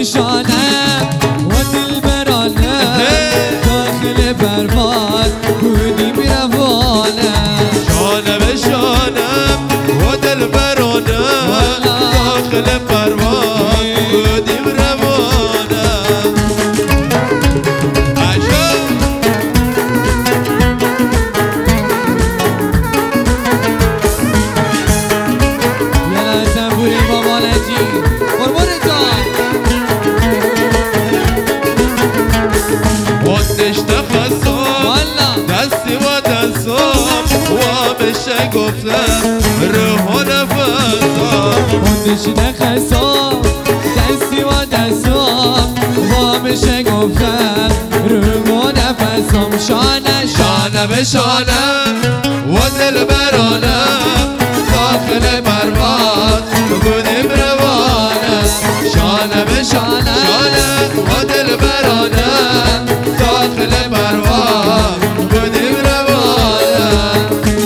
به شانم و دلبرانم داخل پرواز بودیم روانم شانه به شانم و دلبرانم داخل پرواز بودیم روانم عجب یلا زنبوری با مالجی قربونتان وندشت خسام دستی و دستام و بشه گفتم روح و نفسام وندشت خسام دستی و دستام و بشه گفتم روح و نفسام شانه به شانم و دلبرانم داخل پرواز بودیم روانم شانه به شانم و دلبرانم داخل پرواز بودیم روانم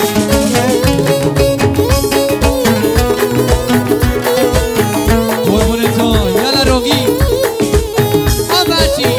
قربونتون یلا روگی آبچی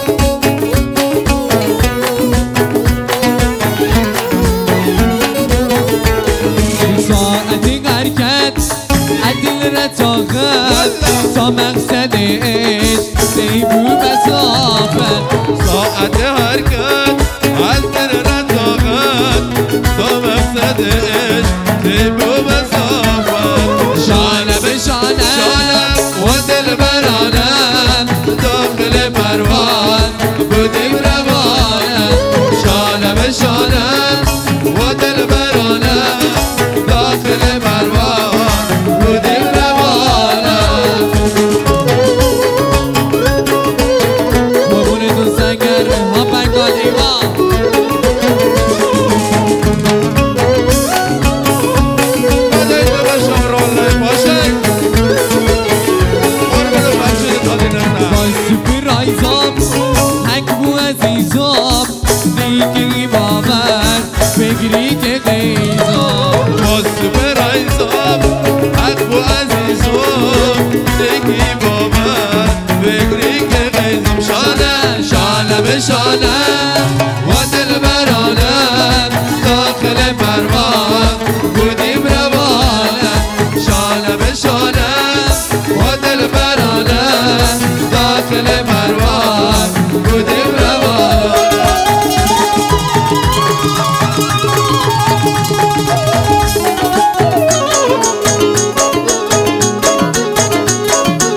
ساعتی حرکت عدل رتاقت تا مقصد عشق سیبو مسافت ساعت حرکت از در رتاقت تا مقصد عشق طیب و مسافت شانه به شانه و دلبرانم داخل پرواز بودیم روانم شانه به شانم و دلبرانم داخل پرواز بودیم روانم قربونتون سنگر ها بنگال ایوان بدهید ببشم رالای باشک قربون بچه تادینم با سپی رایزام حک بو عزیزام دیگه باور بگیری که قیزام باز برایزم حق و عزیزم دیگی با من بگری که قیزم شانه به شانم و دلبرانم داخل پرواز بودیم روانم شانه به شانم و دلبرانم داخل پرواز بودیم روانم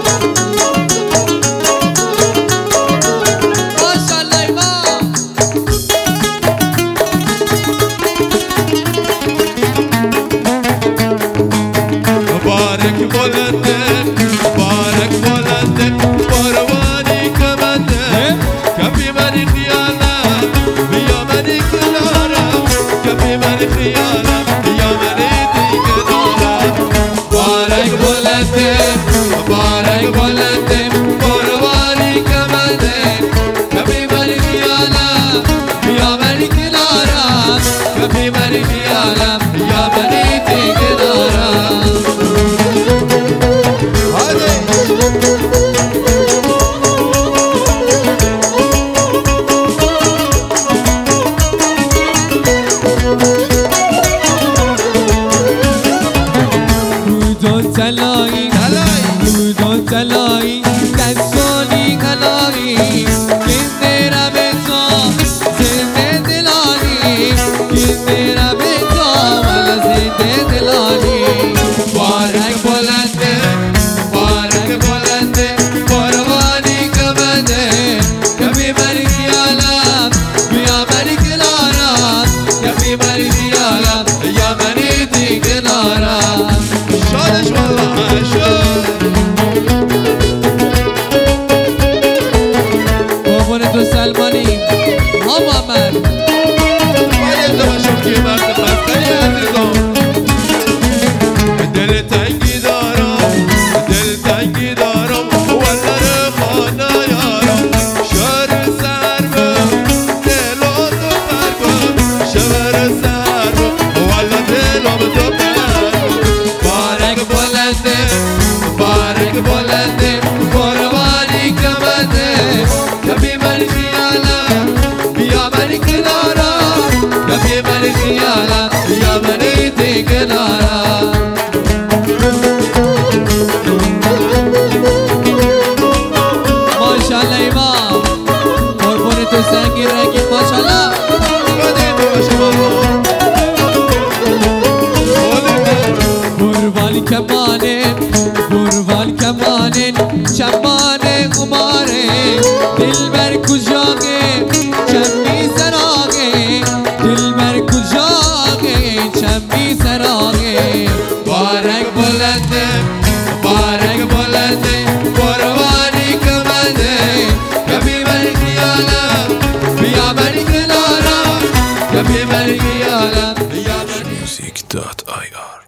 ماشاءالله ایوان کنارم یا بریتی کنارم ماشاءالله ایمان قربون تو سنگی رنگی ماشاءالله بدید باشه بابا بروال کمانه بروال کمانه چمان قماره دل بر کجاگه چمی سراغه دل بر کجاگه چمی سراغه بارک بلنده بارک بلنده قربانی کمنده کبھی برگی آلم بیا برگی لارم کبھی برگی آلم music.ir